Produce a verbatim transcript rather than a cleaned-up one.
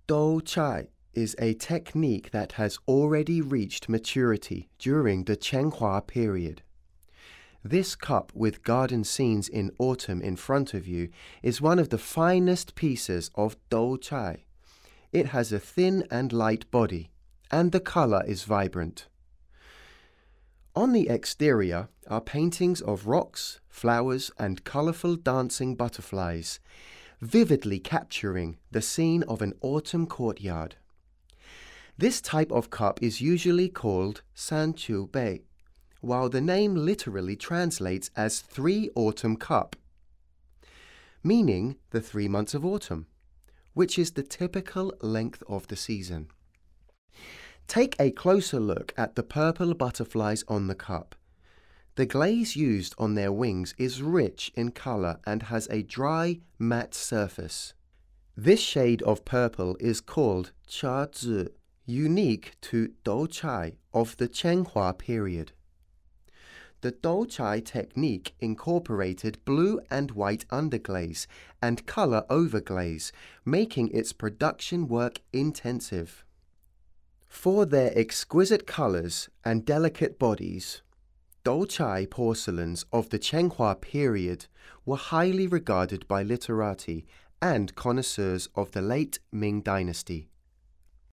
Dou chai is a technique that has already reached maturity during the Chenghua period. This cup with garden scenes in autumn in front of you is one of the finest pieces of Dou chai. It has a thin and light body, and the color is vibrant. On the exterior are paintings of rocks, flowers, and colorful dancing butterflies, vividly capturing the scene of an autumn courtyard. This type of cup is usually called San Qiu Bei, while the name literally translates as three autumn cup, meaning the three months of autumn, which is the typical length of the season. Take a closer look at the purple butterflies on the cup. The glaze used on their wings is rich in color and has a dry, matte surface. This shade of purple is called Cha Zi, unique to Dou chai of the Chenghua period. The Dou chai technique incorporated blue and white underglaze and color overglaze, making its production work intensive. For their exquisite colors and delicate bodies, Dou chai porcelains of the Chenghua period were highly regarded by literati and connoisseurs of the late Ming Dynasty.